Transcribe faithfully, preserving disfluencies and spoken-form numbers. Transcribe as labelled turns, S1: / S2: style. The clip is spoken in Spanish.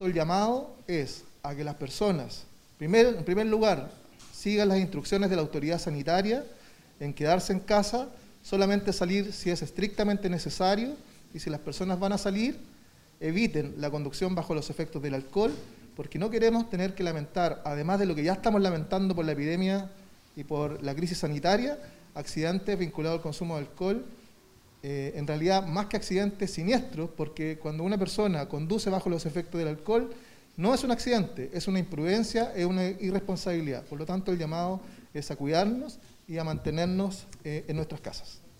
S1: El llamado es a que las personas, primero, en primer lugar, sigan las instrucciones de la autoridad sanitaria en quedarse en casa, solamente salir si es estrictamente necesario, y si las personas van a salir, eviten la conducción bajo los efectos del alcohol, porque no queremos tener que lamentar, además de lo que ya estamos lamentando por la epidemia y por la crisis sanitaria, accidentes vinculados al consumo de alcohol, eh, en realidad más que accidentes siniestros, porque cuando una persona conduce bajo los efectos del alcohol, no es un accidente, es una imprudencia, es una irresponsabilidad. Por lo tanto, el llamado es a cuidarnos y a mantenernos eh, en nuestras casas.